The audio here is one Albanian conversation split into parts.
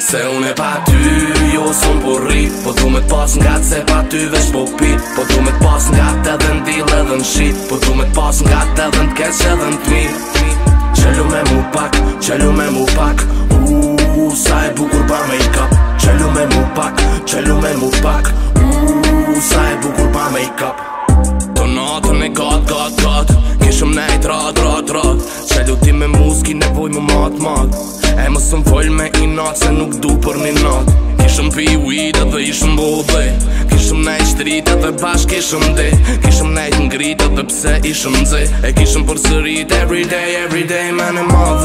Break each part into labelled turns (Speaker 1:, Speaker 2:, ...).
Speaker 1: Se unë e pa ty, jo s'un po rri. Po du me t'pas nga se pa ty veç po pi. Po du me t'pas nga t'edhe n'dil edhe n'shit. Po du me t'pas nga t'edhe n'keq edhe n'tmir. Qelu me mu pak, qelu me mu pak. Sa e bukur pa make-up. Qelu me mu pak, qelu me mu pak. Sa e bukur pa make-up. Do natën e gat kishëm nejt rat Qelu ti me muski nevoj mu mat E më sëm fol me i nat se nuk du për një nat Kishëm pi weed edhe ishëm bodhe Kishëm nejt shtrit edhe bashk kishëm de Kishëm nejt ngrit edhe pse ishëm dze E kishëm për sërit everyday mene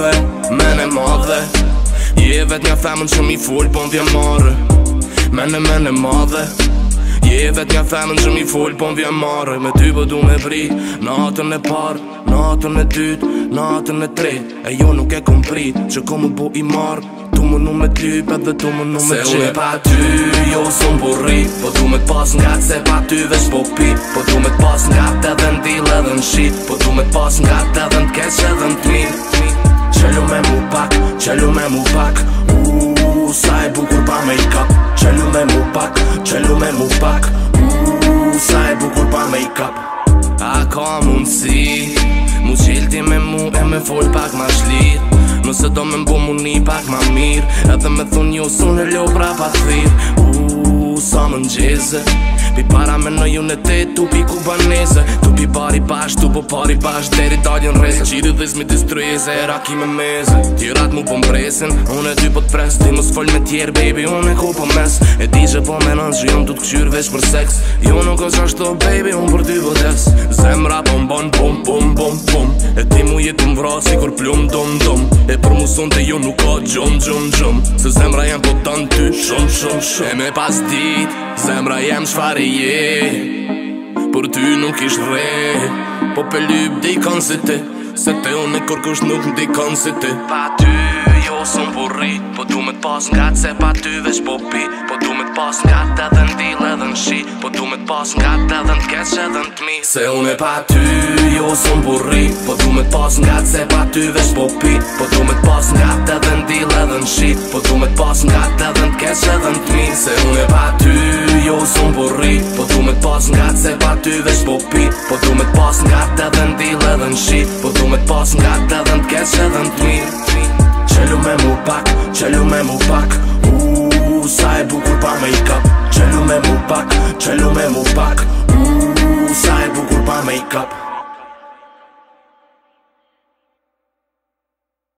Speaker 1: madhe Je vet nja femën që mi fol po m'vjen marrë Mene madhe Je vet nja femën që mi fol po m'vjen marrë Me ty po du me bri Natën e parë, natën e dytë, natën e tretë E jo nuk e kom prit që kom u bo i marrë Tu më nu me t'lyp edhe tu më nu me qep Se unë e pa ty, jo s'un po rri Po du me t'pas nga se pa ty veç po pi Po du me t'pas nga t'edhe n'dil edhe n'shit Po du me t'pas nga t'edhe n'keq edhe n'tmir Qelu me mu pak, qelu me mu pak Sa e bukur pa make-up Qelu me mu pak, qelu me mu pak Sa e bukur pa make-up A ka mundësi Mu qilti me mu e me fol pak ma shlir Nëse do me mbo mu një pak ma mirë Edhe me thun jo sun e lo pra pa thir Sa më ngjeze Pi para me në june te tu pi kubaneze Tu pi pari bash, tu po pari bash Deri daljen reze Qiri dhe zmi distrujeze E raki me meze Tjerat mu po mpresin Unë e dy po t'pres Ti mos fol me tjerë baby Unë e ku po mes E di që po menon që jom tu t'kqyr veç për seks Jo nuk është ashtu baby Unë për ty po des Zemra po m'bon pum E ti mu jetu m'vra si kur plum dum E për mu son të jo nuk ka gjum Se zemra jem po tanë ty shumë E me pas dit Zemra jem shfari je Por ty nuk ish re Po pe lyp dikon si ti Se te unë e kërkush nuk m'dikon si ti Pa ty jo s'un po rri Po du me t'pas nga se pa ty veç po pi Po du me t'pas nga t'edhe n'dil edhe n'shi Po du me t'pas nga t'edhe n'keq edhe n'tmi Se unë e pa ty jo s'un po rri Po du me t'pas nga se pa ty veç po pi Po du me t'pas nga t'edhe n'dil edhe n'shi Po du me t'pas nga t'edhe n'keq edhe n'tmi Se unë e pa ty jo s'un po rri Po du me t'pas nga se pa ty veç po pi Po du me t'pas nga t'edhe n'dil edhe n'shi Po du me t'pas nga t'edhe n'keq edhe n'tmi Qelu me mu pak, qelu me mu pak Sa e bukur pa make-up Qelu me mu pak, qelu me mu pak Sa e bukur pa make-up